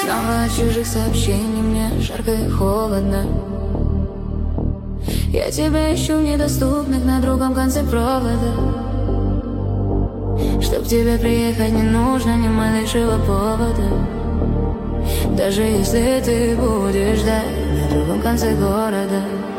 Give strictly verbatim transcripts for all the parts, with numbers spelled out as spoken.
Снова от чужих сообщений мне жарко и холодно. Я тебя ищу в недоступных на другом конце провода. Чтоб к тебе приехать не нужно ни малейшего повода. Даже если ты будешь ждать на другом конце города.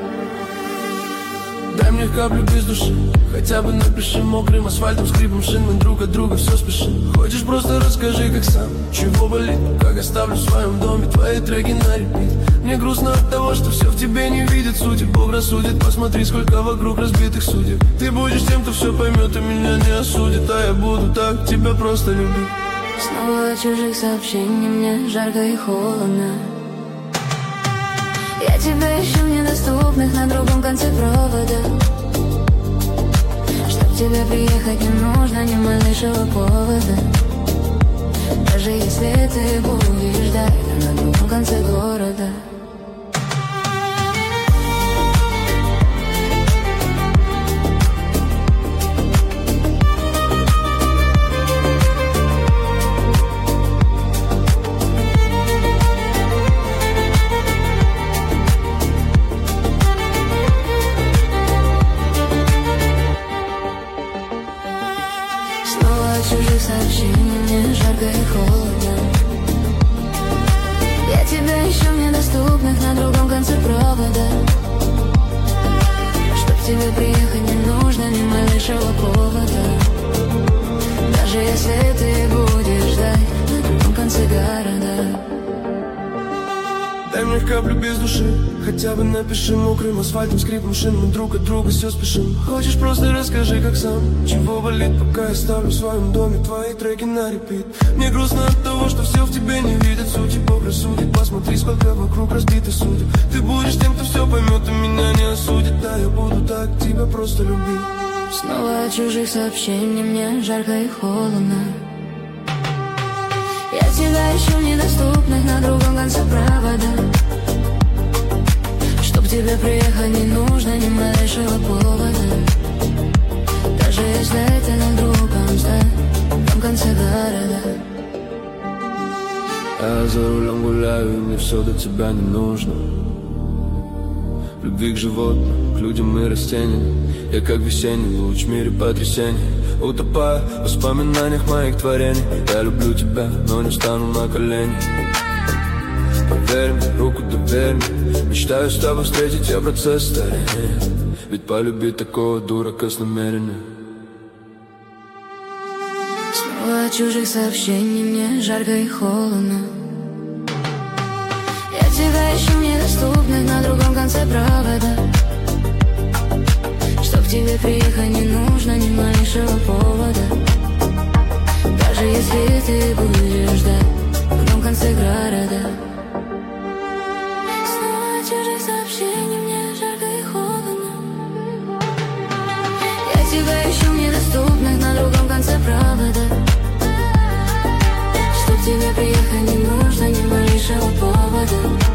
Дай мне каплю без души, хотя бы напиши мокрым асфальтом, скрипом шин. Мы друг от друга все спешим. Хочешь, просто расскажи, как сам, чего болит, как оставлю в своем доме твои треки на репит. Мне грустно от того, что все в тебе не видит сути. Бог рассудит, посмотри, сколько вокруг разбитых судеб. Ты будешь тем, кто все поймет и меня не осудит. А я буду так тебя просто любить. Снова от чужих сообщений мне жарко и холодно. Я тебя ищу в недоступных на другом конце провода. Чтоб к тебе приехать не нужно ни малейшего повода. Даже если ты будешь ждать на другом конце города. Чужих сообщений мне жарко и холодно. Я тебя ищу в недоступных на другом конце провода. Чтоб к тебе приехать не нужно ни малейшего повода. Даже если ты будешь ждать на другом конце города. Дай мне каплю без души, хотя бы напиши мокрым асфальтом, скрипом шин. Мы друг от друга все спешим. Хочешь, просто расскажи, как сам, чего болит, пока я ставлю в своем доме твои треки на репит. Мне грустно от того, что все в тебе не видят сути. Бог рассудит, посмотри, сколько вокруг разбитых судеб. Ты будешь тем, кто все поймет и меня не осудит. Да, я буду так тебя просто любить. Снова от чужих сообщений мне жарко и холодно. Я тебя ищу в недоступных на другом конце провода. Чтоб к тебе приехать не нужно ни малейшего повода. Даже если ты на другом, на другом конце города. Я за рулем гуляю, и мне все до тебя не нужно. Любви к животным, к людям и растениям. Я как весенний луч в мире потрясений. Утопаю в воспоминаниях моих творений. Я люблю тебя, но не стану на колени. Поверь мне, руку доверь мне. Мечтаю с тобой встретить я процесс старения. Ведь полюбить такого дурака с намерением. Снова от чужих сообщений мне жарко и холодно. Я тебя ищу в недоступных на другом конце провода. Чтоб к тебе приехать не нужно ни малейшего повода. Даже если ты будешь ждать в другом конце города. Снова от чужих сообщений мне жарко и холодно. Я тебя ищу в недоступных на другом конце провода. Чтоб к тебе приехать не нужно ни малейшего повода.